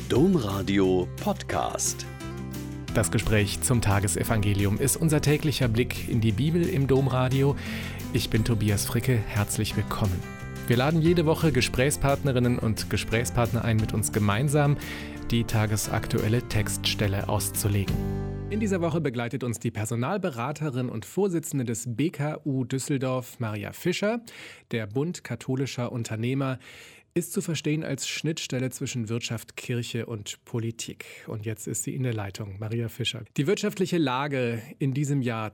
Domradio Podcast. Das Gespräch zum Tagesevangelium ist unser täglicher Blick in die Bibel im Domradio. Ich bin Tobias Fricke, herzlich willkommen. Wir laden jede Woche Gesprächspartnerinnen und Gesprächspartner ein, mit uns gemeinsam die tagesaktuelle Textstelle auszulegen. In dieser Woche begleitet uns die Personalberaterin und Vorsitzende des BKU Düsseldorf, Maria Fischer. Der Bund katholischer Unternehmer ist zu verstehen als Schnittstelle zwischen Wirtschaft, Kirche und Politik. Und jetzt ist sie in der Leitung, Maria Fischer. Die wirtschaftliche Lage in diesem Jahr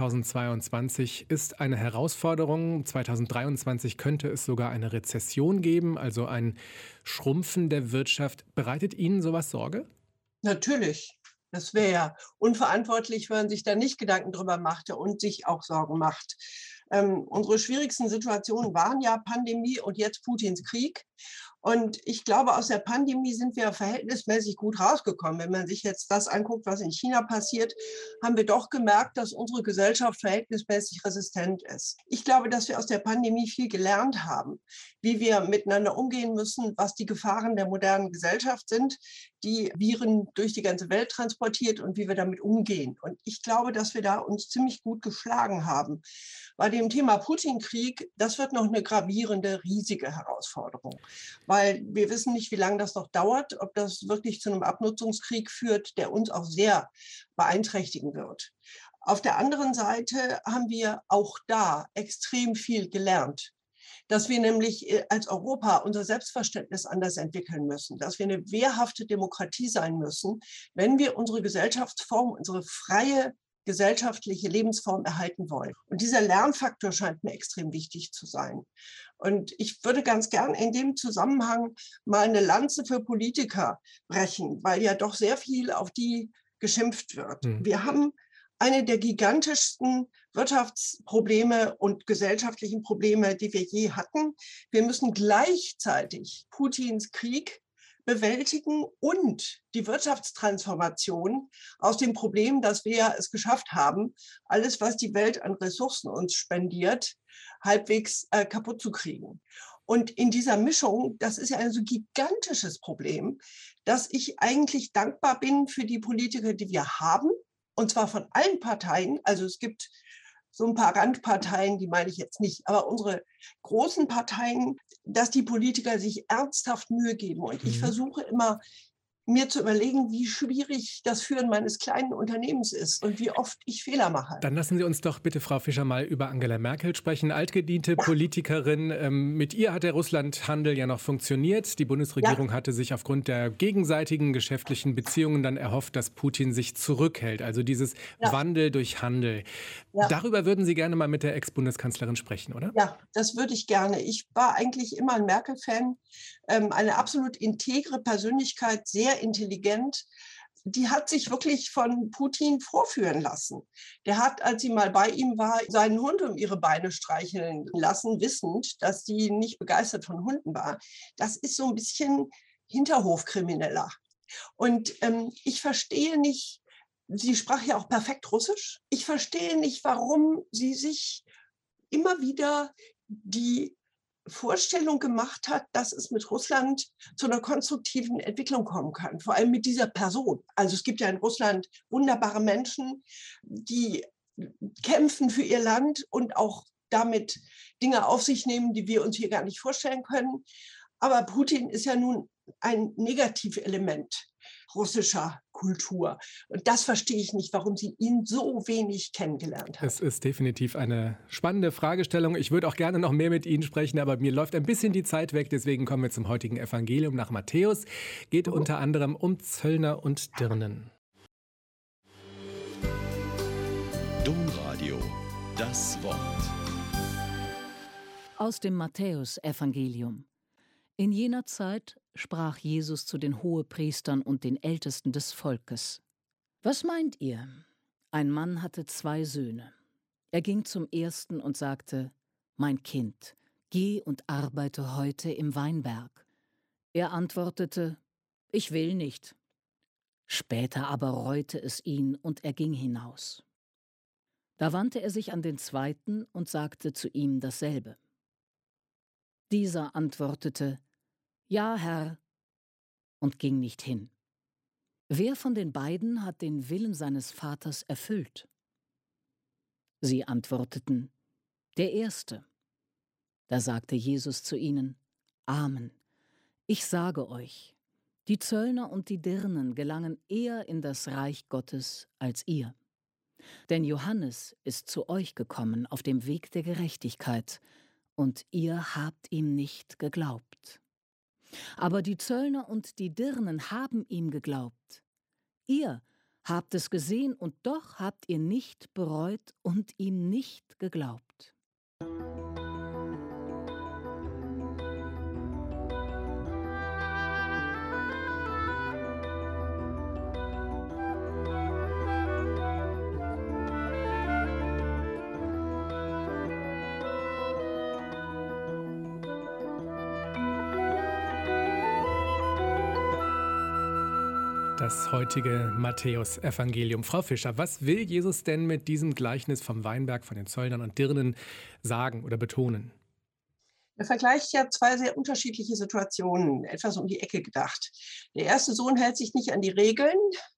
2022 ist eine Herausforderung. 2023 könnte es sogar eine Rezession geben, also ein Schrumpfen der Wirtschaft. Bereitet Ihnen sowas Sorge? Natürlich. Das wäre ja unverantwortlich, wenn man sich da nicht Gedanken drüber machte und sich auch Sorgen macht. Unsere schwierigsten Situationen waren ja Pandemie und jetzt Putins Krieg. Und ich glaube, aus der Pandemie sind wir verhältnismäßig gut rausgekommen. Wenn man sich jetzt das anguckt, was in China passiert, haben wir doch gemerkt, dass unsere Gesellschaft verhältnismäßig resistent ist. Ich glaube, dass wir aus der Pandemie viel gelernt haben, wie wir miteinander umgehen müssen, was die Gefahren der modernen Gesellschaft sind, die Viren durch die ganze Welt transportiert und wie wir damit umgehen. Und ich glaube, dass wir da uns ziemlich gut geschlagen haben. Bei dem Thema Putin-Krieg, das wird noch eine gravierende, riesige Herausforderung. Weil wir wissen nicht, wie lange das noch dauert, ob das wirklich zu einem Abnutzungskrieg führt, der uns auch sehr beeinträchtigen wird. Auf der anderen Seite haben wir auch da extrem viel gelernt. Dass wir nämlich als Europa unser Selbstverständnis anders entwickeln müssen, dass wir eine wehrhafte Demokratie sein müssen, wenn wir unsere Gesellschaftsform, unsere freie gesellschaftliche Lebensform erhalten wollen. Und dieser Lernfaktor scheint mir extrem wichtig zu sein. Und ich würde ganz gern in dem Zusammenhang mal eine Lanze für Politiker brechen, weil ja doch sehr viel auf die geschimpft wird. Wir haben eine der gigantischsten Wirtschaftsprobleme und gesellschaftlichen Probleme, die wir je hatten. Wir müssen gleichzeitig Putins Krieg bewältigen und die Wirtschaftstransformation aus dem Problem, dass wir es geschafft haben, alles, was die Welt an Ressourcen uns spendiert, halbwegs kaputt zu kriegen. Und in dieser Mischung, das ist ja ein so gigantisches Problem, dass ich eigentlich dankbar bin für die Politiker, die wir haben, und zwar von allen Parteien. Also es gibt so ein paar Randparteien, die meine ich jetzt nicht, aber unsere großen Parteien, dass die Politiker sich ernsthaft Mühe geben. Und ich versuche immer, mir zu überlegen, wie schwierig das Führen meines kleinen Unternehmens ist und wie oft ich Fehler mache. Dann lassen Sie uns doch bitte, Frau Fischer, mal über Angela Merkel sprechen. Altgediente Politikerin. Mit ihr hat der Russlandhandel ja noch funktioniert. Die Bundesregierung hatte sich aufgrund der gegenseitigen geschäftlichen Beziehungen dann erhofft, dass Putin sich zurückhält. Also dieses Wandel durch Handel. Darüber würden Sie gerne mal mit der Ex-Bundeskanzlerin sprechen, oder? Ja, das würde ich gerne. Ich war eigentlich immer ein Merkel-Fan. Eine absolut integre Persönlichkeit, sehr intelligent. Die hat sich wirklich von Putin vorführen lassen. Der hat, als sie mal bei ihm war, seinen Hund um ihre Beine streicheln lassen, wissend, dass sie nicht begeistert von Hunden war. Das ist so ein bisschen Hinterhofkrimineller. Und ich verstehe nicht, sie sprach ja auch perfekt Russisch. Ich verstehe nicht, warum sie sich immer wieder die Vorstellung gemacht hat, dass es mit Russland zu einer konstruktiven Entwicklung kommen kann, vor allem mit dieser Person. Also es gibt ja in Russland wunderbare Menschen, die kämpfen für ihr Land und auch damit Dinge auf sich nehmen, die wir uns hier gar nicht vorstellen können. Aber Putin ist ja nun ein Negativelement russischer Kultur. Und das verstehe ich nicht, warum sie ihn so wenig kennengelernt hat. Es ist definitiv eine spannende Fragestellung. Ich würde auch gerne noch mehr mit Ihnen sprechen, aber mir läuft ein bisschen die Zeit weg. Deswegen kommen wir zum heutigen Evangelium nach Matthäus. Geht unter anderem um Zöllner und Dirnen. Domradio, das Wort. Aus dem Matthäusevangelium. In jener Zeit sprach Jesus zu den Hohepriestern und den Ältesten des Volkes: Was meint ihr? Ein Mann hatte 2 Söhne. Er ging zum ersten und sagte: Mein Kind, geh und arbeite heute im Weinberg. Er antwortete: Ich will nicht. Später aber reute es ihn und er ging hinaus. Da wandte er sich an den zweiten und sagte zu ihm dasselbe. Dieser antwortete: Ja, Herr. und ging nicht hin. Wer von den beiden hat den Willen seines Vaters erfüllt? Sie antworteten, der Erste. Da sagte Jesus zu ihnen, Amen, ich sage euch, die Zöllner und die Dirnen gelangen eher in das Reich Gottes als ihr. Denn Johannes ist zu euch gekommen auf dem Weg der Gerechtigkeit, und ihr habt ihm nicht geglaubt. Aber die Zöllner und die Dirnen haben ihm geglaubt. Ihr habt es gesehen und doch habt ihr nicht bereut und ihm nicht geglaubt. Das heutige Matthäus-Evangelium. Frau Fischer, was will Jesus denn mit diesem Gleichnis vom Weinberg, von den Zöllnern und Dirnen sagen oder betonen? Er vergleicht ja zwei sehr unterschiedliche Situationen, etwas um die Ecke gedacht. Der erste Sohn hält sich nicht an die Regeln,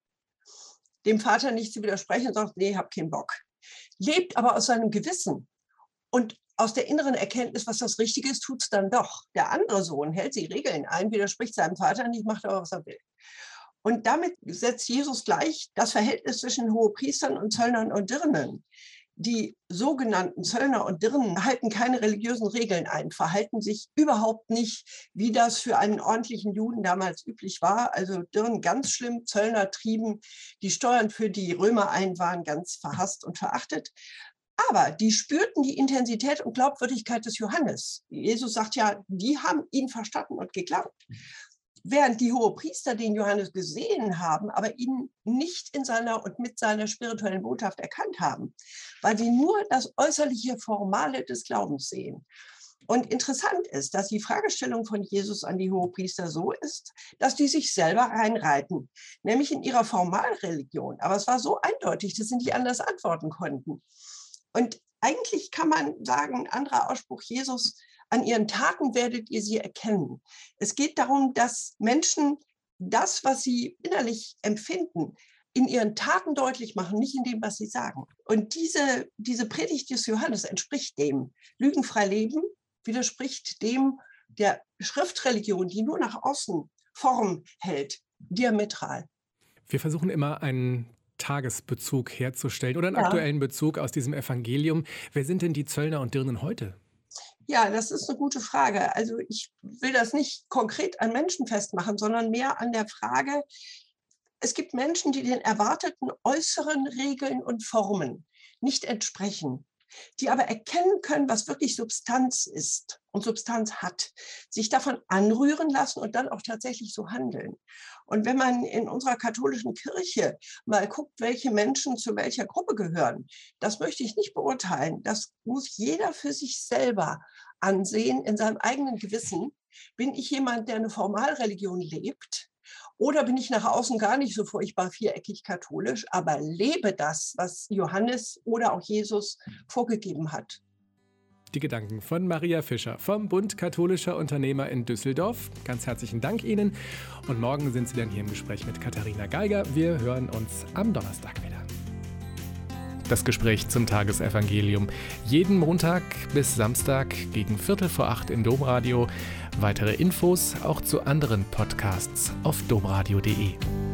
dem Vater nicht zu widersprechen und sagt, nee, hab keinen Bock. Lebt aber aus seinem Gewissen und aus der inneren Erkenntnis, was das Richtige ist, tut es dann doch. Der andere Sohn hält sich Regeln ein, widerspricht seinem Vater nicht, macht aber, was er will. Und damit setzt Jesus gleich das Verhältnis zwischen Hohepriestern und Zöllnern und Dirnen. Die sogenannten Zöllner und Dirnen halten keine religiösen Regeln ein, verhalten sich überhaupt nicht, wie das für einen ordentlichen Juden damals üblich war. Also Dirnen ganz schlimm, Zöllner trieben die Steuern für die Römer ein, waren ganz verhasst und verachtet. Aber die spürten die Intensität und Glaubwürdigkeit des Johannes. Jesus sagt ja, die haben ihn verstanden und geglaubt. Während die Hohepriester den Johannes gesehen haben, aber ihn nicht in seiner und mit seiner spirituellen Botschaft erkannt haben, weil sie nur das äußerliche Formale des Glaubens sehen. Und interessant ist, dass die Fragestellung von Jesus an die Hohepriester so ist, dass die sich selber reinreiten, nämlich in ihrer Formalreligion. Aber es war so eindeutig, dass sie nicht anders antworten konnten. Und eigentlich kann man sagen, ein anderer Ausspruch Jesus, an ihren Taten werdet ihr sie erkennen. Es geht darum, dass Menschen das, was sie innerlich empfinden, in ihren Taten deutlich machen, nicht in dem, was sie sagen. Und diese Predigt des Johannes entspricht dem. Lügenfrei leben widerspricht dem der Schriftreligion, die nur nach außen Form hält, diametral. Wir versuchen immer einen Tagesbezug herzustellen oder einen aktuellen Bezug aus diesem Evangelium. Wer sind denn die Zöllner und Dirnen heute? Ja, das ist eine gute Frage. Also ich will das nicht konkret an Menschen festmachen, sondern mehr an der Frage, es gibt Menschen, die den erwarteten äußeren Regeln und Formen nicht entsprechen, die aber erkennen können, was wirklich Substanz ist und Substanz hat, sich davon anrühren lassen und dann auch tatsächlich so handeln. Und wenn man in unserer katholischen Kirche mal guckt, welche Menschen zu welcher Gruppe gehören, das möchte ich nicht beurteilen. Das muss jeder für sich selber ansehen, in seinem eigenen Gewissen. Bin ich jemand, der eine Formalreligion lebt? Oder bin ich nach außen gar nicht so furchtbar viereckig katholisch, aber lebe das, was Johannes oder auch Jesus vorgegeben hat? Die Gedanken von Maria Fischer vom Bund Katholischer Unternehmer in Düsseldorf. Ganz herzlichen Dank Ihnen. Und morgen sind Sie dann hier im Gespräch mit Katharina Geiger. Wir hören uns am Donnerstag wieder. Das Gespräch zum Tagesevangelium. Jeden Montag bis Samstag gegen 7:45 im Domradio. Weitere Infos auch zu anderen Podcasts auf domradio.de.